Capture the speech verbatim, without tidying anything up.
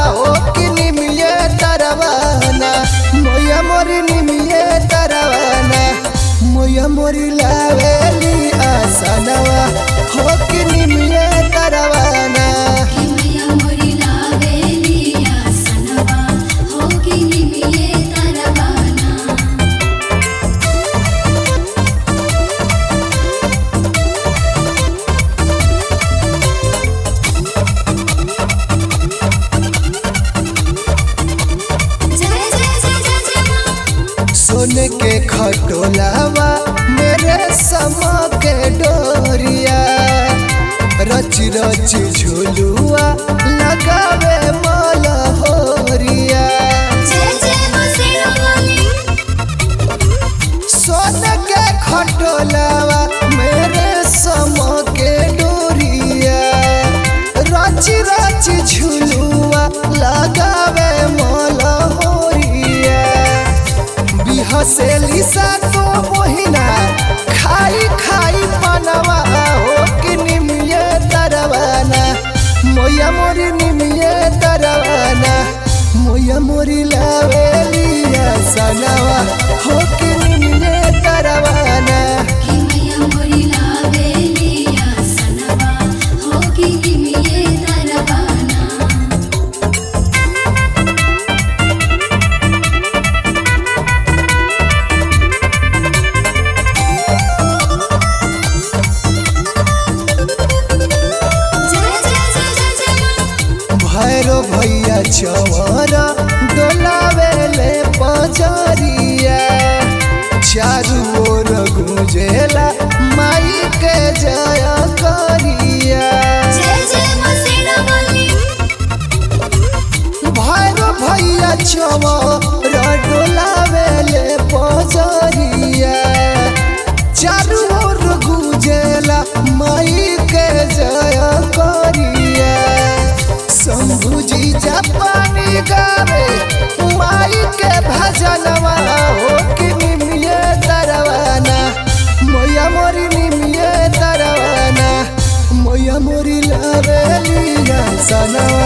हो कि निमिये तरवाना मोया मोरी निमिये तरवाना मोया मोरी लावेली आसनवा हो कि निमिये तरवाना सोने के खटोलावा मेरे समा के डोरिया रच रच झुलुआ लगावे मलहोरिया सोने के खटोलावा मेरे समा के डोरिया रच रच झुलुआ लगावे मलहोरिया हसेली सा तो मोहिना खाई खाई पनवा हो कि निमिये तरवाना मोया मोरी निमिये तरवाना मोया मोरी लावेली आसनवा हो कि निमिये तरवाना भैरो भैया चवरा डोलावेले पजरिया चारू ओर गुंजेला माई के जय करिया भैरो भैया चवरा डोलावेले पजरिया चारू ओर गुंजेला माई के जय करिया शंभुजी जापानी गावे माई के भजनवा हो कि निमिये तरवाना मोया मोरी निमिये तरवाना मोया मोरी लावेली आसनवा।